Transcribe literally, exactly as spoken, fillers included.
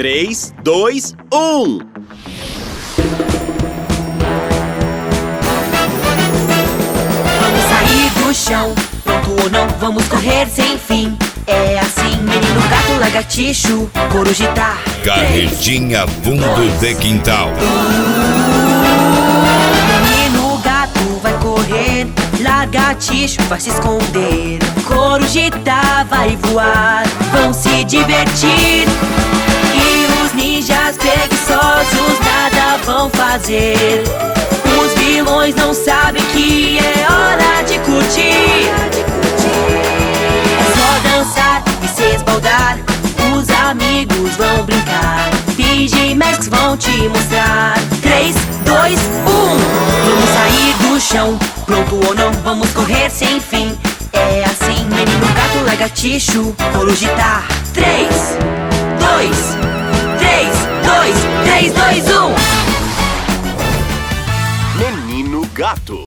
três, dois, um. Vamos sair do chão, pronto ou não, vamos correr sem fim. É assim, menino, gato, lagartixo, corujita. Carretinha fundo de quintal. Menino, gato vai correr, lagartixo vai se esconder, corujita vai voar, vão se divertir. E os ninjas preguiçosos nada vão fazer. Os vilões não sabem que é hora de curtir. É só dançar e se esbaldar, os amigos vão brincar, Pigimasks vão te mostrar. Três, dois, um. Vamos sair do chão, pronto ou não, vamos correr sem fim. É assim, menino, gato, lagartixo, corujita. Três, dois, três, dois, três, dois, um. Menino Gato.